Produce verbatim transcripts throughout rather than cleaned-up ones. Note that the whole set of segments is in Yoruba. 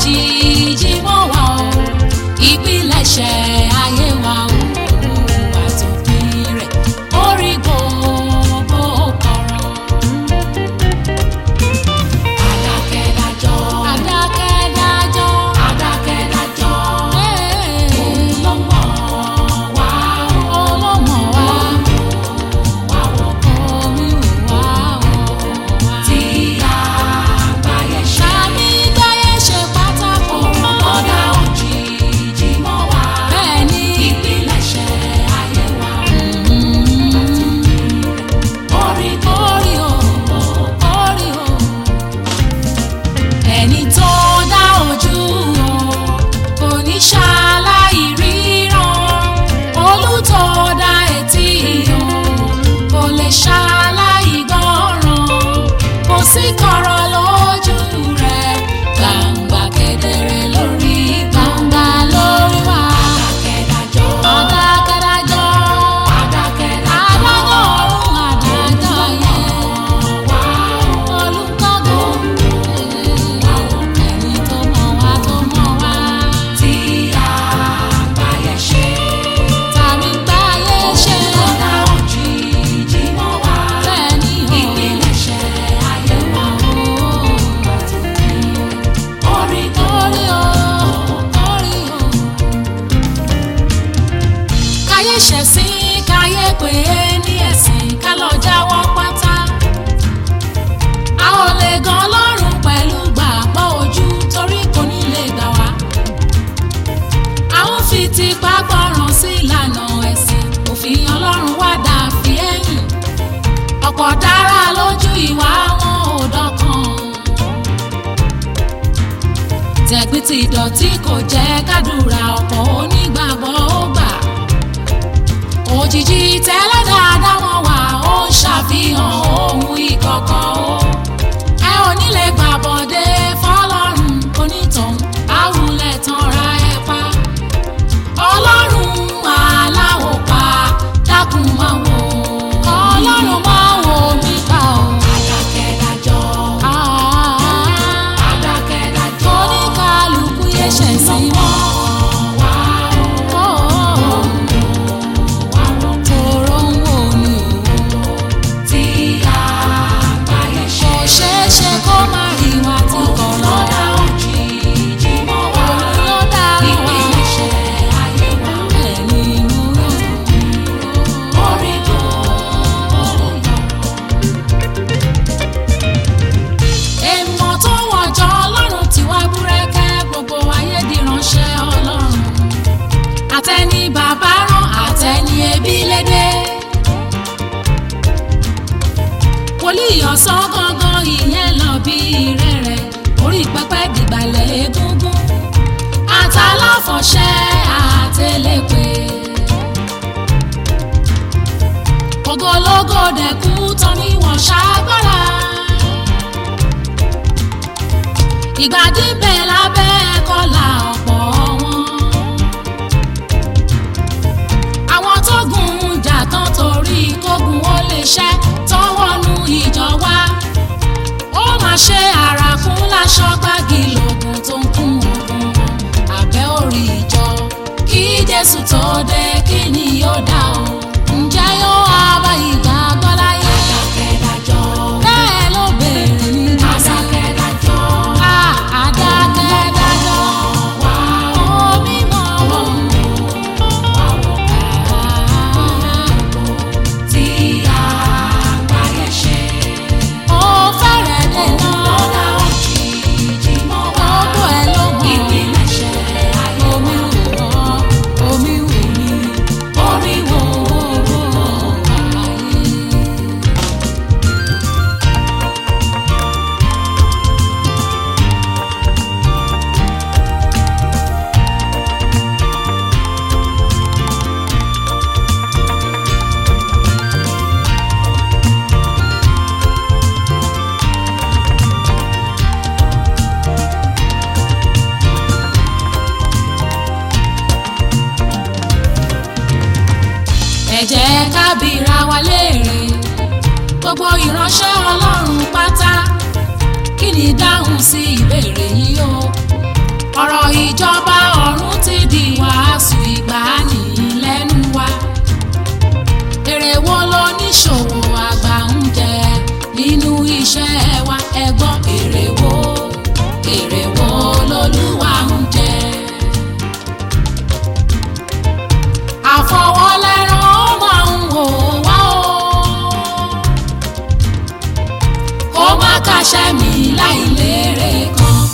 òjijì mọ́ wa o ìpilẹ̀ṣẹ̀ ayé wa o àtòpin rẹ̀ orí gbogbo kọ̀rọ̀. Adákẹ́dájọ́ adákẹ́dájọ́ adákẹ́dájọ́ òun ló mọ̀ wá o ló mọ̀ wá wá o omi wá o tí àgbáyé ṣe. Àmì gbáyé ṣe pátákó ọ̀dà òjijì mọ́ wá bẹ́ẹ̀ ni ìpilẹ̀ṣẹ̀ ayé wa orí orí o orí o ẹni tó dá ojú o kò ní ṣaláì ríran olùtọ́ dá etí o kò lè ṣaláì gbọ́ràn kò sí kọ̀rọ̀ lójú rẹ̀ gbangba kedere lórí gbangba lórí wa. Adákẹ́dájọ́ adákẹ́dájọ́ adákẹ́dájọ́ ọ̀run adájọ́ yẹn olùkọ́gbọ́ ẹni tó mọ̀ wá tó mọ̀ wá tí àgbáyé ṣe tàbí gbáyé ṣe ọ̀dà òjijì mọ́ wá bẹ́ẹ̀ ni ìpilẹ̀ṣẹ̀ ayé wa orí orí o orí o káyé ṣẹ̀sìn káyé pé ní ẹ̀sìn ká lọ jáwọ́ pátá a ò lè gan Ọlọ́run pẹ̀lú gbàgbọ́ ojú torí kò ní lè gbà wá a ó fi tipá gbọ́ràn sí ìlànà ẹ̀sìn òfin Ọlọ́run wá dà fi ẹ̀yìn ọ̀pọ̀ dára lójú ìwà wọn ò dọ́kan tẹ̀gbìn tí ìdọ̀tí kò jẹ́ kádùrà ọ̀pọ̀ onígbàgbọ́ ó gbà òjijì tẹ́lẹ̀ dáadáa wọn wà ó ń ṣàfihàn ohun ìkọ̀kọ̀ o ẹ ò ní lè gbàbọ̀dé fọlọ́run onítọ̀hún àwùlẹ̀ tanra ẹ pa Ọlọ́run aláwọ̀ pa dákun máa wò Ọlọ́run máa wò mí pa o. Adákẹ́dájọ́ adákẹ́dájọ́ oníkàlùkù yẹ ṣẹ̀ sí mọ́ wá o tòrò ń wò ni o tí àgbáyé ṣe kò ṣeé ṣe kó má rí wa tí kò lọ́dà òjijì mọ́ wá lọ́dà ìpilẹ̀ṣẹ̀ ayé wa ẹni mú orí tó èèmọ̀ tó wọ̀jọ́ Ọlọ́run tí wá búrẹ́kẹ́ gbogbo ayé di ránṣẹ́ Ọlọ́run àtẹni bàbá rán àtẹni ẹbí lédè wòlíì ọ̀sán gangan ìyẹn lọ bí ire rẹ̀ orí pẹpẹ dìgbàlẹ̀ egúngún àtàláfọ̀ṣẹ́ àtẹlẹ́pẹ́ ògológó dẹ̀kú tán ni wọ́n ṣàgbára ìgbàdí bẹ́ẹ̀ lábẹ́ kọ́là ọ̀pọ̀ wọn àwọn tó gùn jà tán torí kógun ó lè ṣẹ́ tán wọnú ìjọ wa ó máa ṣe àràkún láṣọ gbági lògùn tó ń kún ogun abẹ́ orí ìjọ kí Jésù tó dé kí ni yóò dá o ǹjẹ́ yóò wá bá ìgbàgbọ́ láyé. Adákẹ́dájọ́ bẹ́ẹ̀ ló béèrè ní adákẹ́dájọ́ adákẹ́dájọ́ wá omi mọ́ wọn tí àgbáyé ṣe ó fẹ́rẹ̀ dé náà lọ́dà òjijì mọ́ wá gbogbo ẹ̀ ló mọ̀ ìpilẹ̀ṣẹ̀ ayé omi wò ó omi wò mí orí wò ó ayé. Ẹ jẹ́ ká bira wa léèrè gbogbo ìránṣẹ́ Ọlọ́run pátá kí ni dáhùn sí ìbéèrè yìí o ọ̀rọ̀ ìjọba ọ̀run ti di wàásù ìgbàanì lẹ́nu wa. èrè wo lóníṣòwò àgbà ń jẹ nínú iṣẹ́ wa? ẹ gbọ́, èrè wo èrè wo lolúwa ń jẹ? àfọwọ́lẹ́rán ó máa ń wò wá o, kó má kàṣẹ́ mi láì lérè kankan.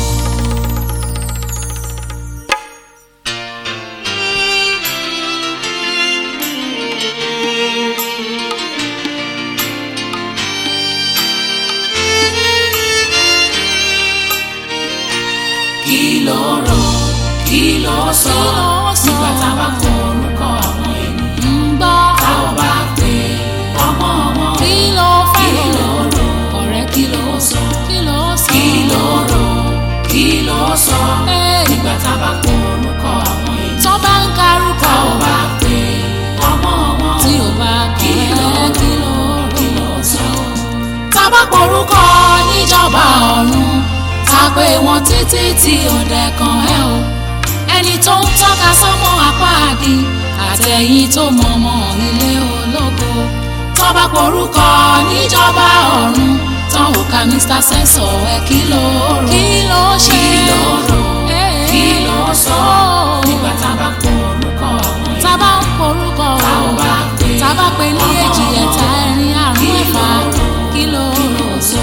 kí ló rò kí ló sọ nígbà tá a bá kọ orúkọ ọmọ ènìyàn ń gbọ́ tá ò bá pè ọmọ ọmọ? kí ló fẹ́ kí ló rò ọ̀rẹ́? kí ló sọ kí ló sọ kí ló rò kí ló sọ nígbà tá a bá kọ orúkọ ọmọ ènìyàn tó bá ń karúkọ tá ò bá pè ọmọ ọmọ? tí ò bá kí ló kí ló kí ló sọ? tá a bá kọ orúkọ níjọba ọ̀run ta pé wọn títí tí ọ̀dẹ̀ kan ẹ o, ẹni tó ń tọ́ka sọ́mọ àpáàdì àtẹ̀yìn tó mọ̀mọ́ ilé ológo. tọ́ba porúkọ níjọba ọ̀run tán ò ka Mr. Sensor ẹ kí ló rò kí ló ṣe kí ló rò kí ló sọ nígbà tábà porúkọ ọmọ yìí tábà ń porúkọ tábà pé tábà pé ní èjì ẹ̀ta ẹ̀rin àrún ẹ̀fà kí ló rò sọ.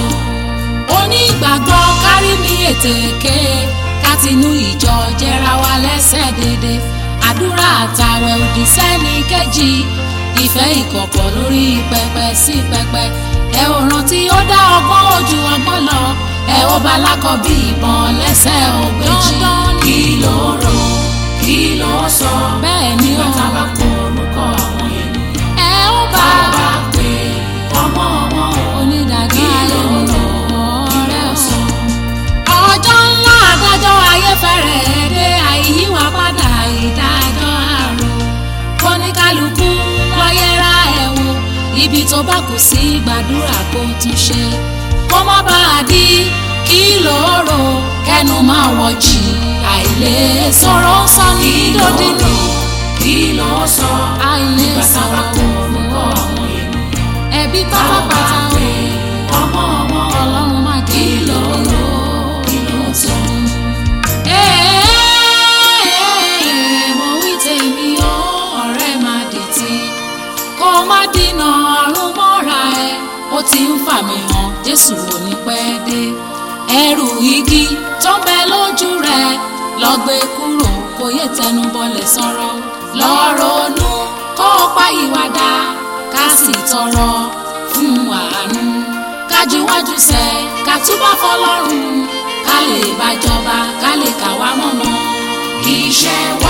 onígbàgbọ́ kárí mi ètèké látinú ìjọ jẹra wa lẹ́sẹ̀ dédé, àdúrà àtàwẹ̀ òdì sẹ́ni kejì, ìfẹ́ ìkọ̀kọ̀ lórí pẹpẹ sí pẹpẹ. ẹ ò rántí ó dá ọgbọ́n ojú ọgbọ́n lọ, ẹ ó bá lákọ̀ bí ìbọn lẹ́sẹ̀ ògbéjì. kí ló rò kí ló sọ bẹ́ẹ̀ ni ó bá bá kó orúkọ ọmọ ènìyàn ẹ ó bá bá pé ọmọ ọmọ onídàájọ́ ayé rò ọ̀rẹ́ ọ̀sán. ọjọ́ ńlá adájọ́ ayé fẹ́rẹ̀ dé, àìyíwá padà ìdájọ́ àrò. kóníkálukú lọ yẹra ẹ̀ wò, ibi tó bá kù sí gbàdúrà kó tún ṣe, kó má bàa di kí ló rò kẹnu máa wọ̀jì àìlè sọ̀rọ̀ sọ ní dòdìní. kí ló sọ àìlè sọ̀rọ̀ orúkọ ọmọ ènìyàn ẹbí pátápátá ọmọ ọmọ ọlọ́run má kí ló rò kí ló sọ. mo wí tèmi ó ọ̀rẹ́ má dìtì, kó má dínà ọ̀run mọ́ra ẹ, ó ti ń fà mí hàn Jésù ò ní pẹ́ dé. ẹrù igi tó ń bẹ lójú rẹ lọ gbé kúrò, kó yé tẹnu bọlẹ̀ sọ̀rọ̀. lọ ronú kó o pa ìwàdà, ká sì tọrọ fún àánú, kájúwájú sẹ ká túbọ̀ fọlọ́run, ká lè bá jọba ká lè kà wá mọ́mọ́. iṣẹ́